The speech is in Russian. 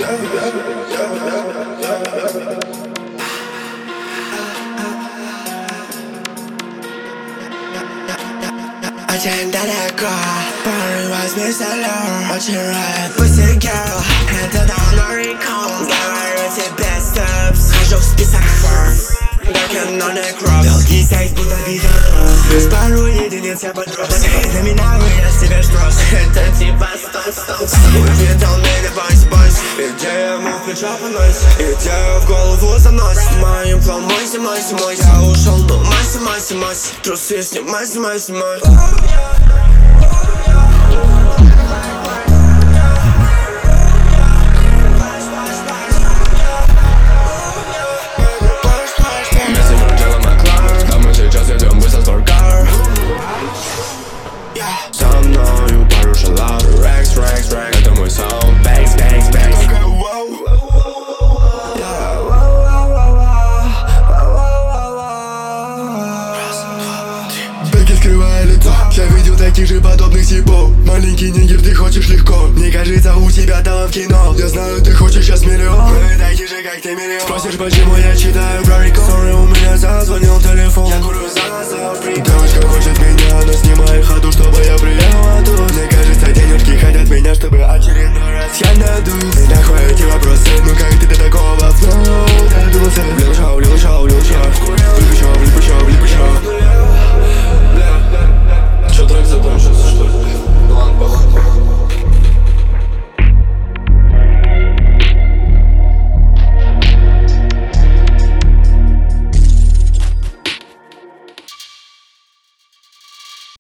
Очень далеко, порой возьми солер. Очень рад, pussy girl, это давно рекон. Говорю тебе steps, хожу в список first. Darken on the cross, долгий секс будто видео. Плюс пару единиц я подробно. На меня вырос тебе спрос. Это типа стоп. Увидел меня бойс. Идея ему в плечо поносит, идея в голову заносит. Моим план мойся. Я ушел, но масси. Трусы снимай. Со мною порушен лав. Рекс, это мой сон. Бэкс. Бэки скрывая лицо. Я видел таких же подобных типов. Маленький нигер, ты хочешь легко. Мне кажется, у тебя талант в кино. Я знаю, ты хочешь сейчас миллион. Мы такие же, как ты, миллион. Спросишь, почему я читаю про рекон. Sorry, у меня зазвонил телефон. Я курю за нас, девушка хочет меня, она снимает хату, чтобы я приехал оттуда.